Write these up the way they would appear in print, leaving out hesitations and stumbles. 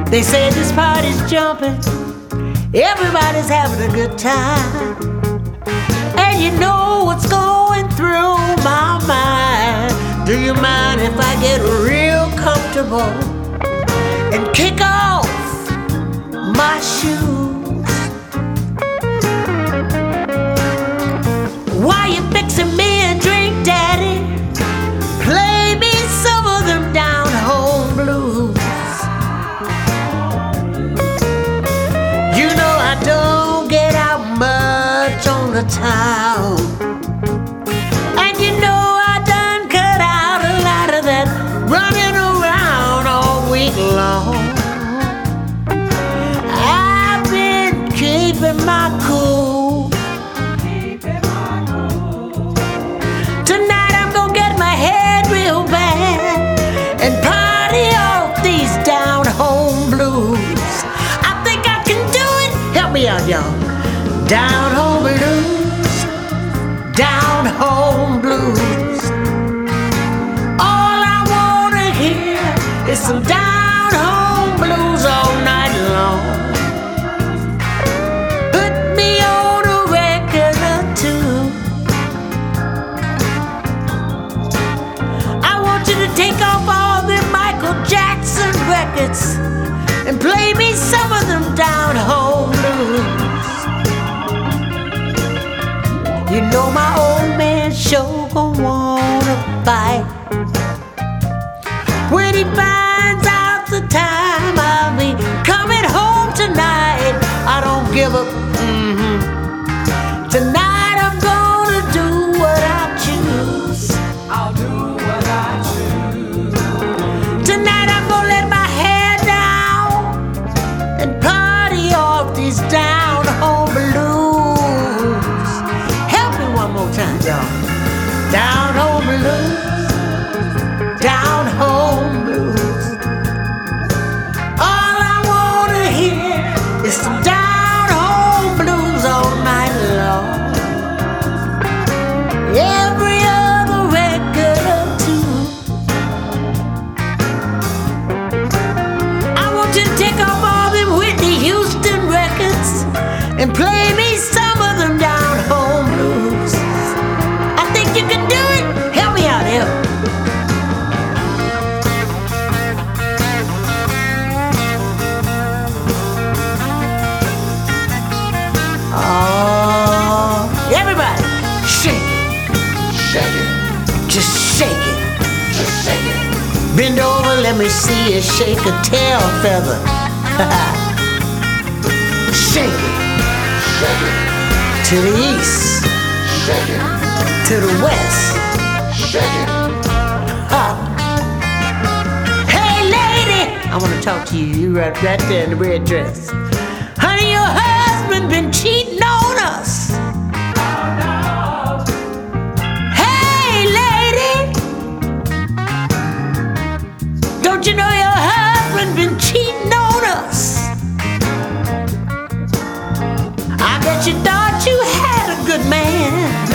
They say this party's jumping, everybody's having a good time. And you know what's going through my mind. Do you mind if I get real comfortable and kick off my shoes? While you fixing me a drink, Daddy, play me some of them down-home blues. You know I don't get out much on the town, and you know I done cut out a lot of that running around all week long. I've been keeping my cool. Tonight I'm gonna get my head real bad and party off these down-home blues. I think I can do it. Help me out, y'all. Down-home blues, down-home blues. All I wanna hear is some down-home blues all night long. Put me on a record or two. I want you to take off all them Michael Jackson records and play me some of them down-home blues. You know my old man sure gon' wanna fight when he finds out the time I'll be coming home tonight. I don't give up. Tonight I'm gonna do what I choose. I'll do what I choose. Tonight I'm gonna let my hair down and party off these down-home blues. Help me one more time, y'all. Down-home blues, down-home blues. All I wanna hear is some down-home blues all night long. Every other record or two. I want you to take off all them Whitney Houston records and play me some of them down-home blues. I think you can do it. Help me out here. Oh, everybody, shake it, Shake it, just shake it. just shake it. Bend over, let me see you shake a tail feather. Shake it Shake it, to the east, shake it, to the west. shake it. Hey, lady, I want to talk to you. You right there in the red dress. Honey, your husband been cheating on us. Hey, lady, don't you know your husband been cheating on us? I bet you thought you had a good man.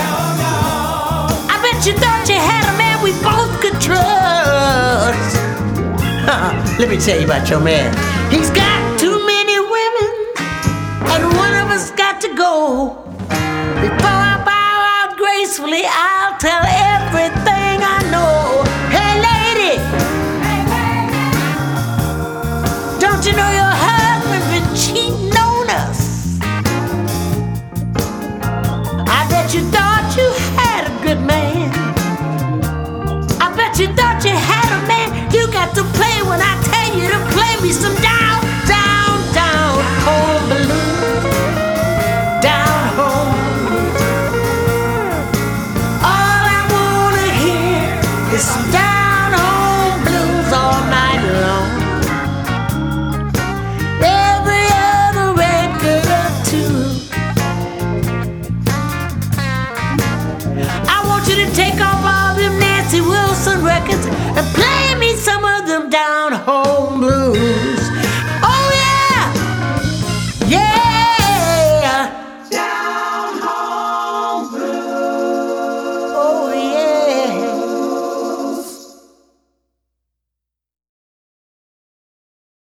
I bet you thought you had a man we both could trust. Let me tell you about your man. He's got too many women, and one of us got to go. Before I bow out gracefully,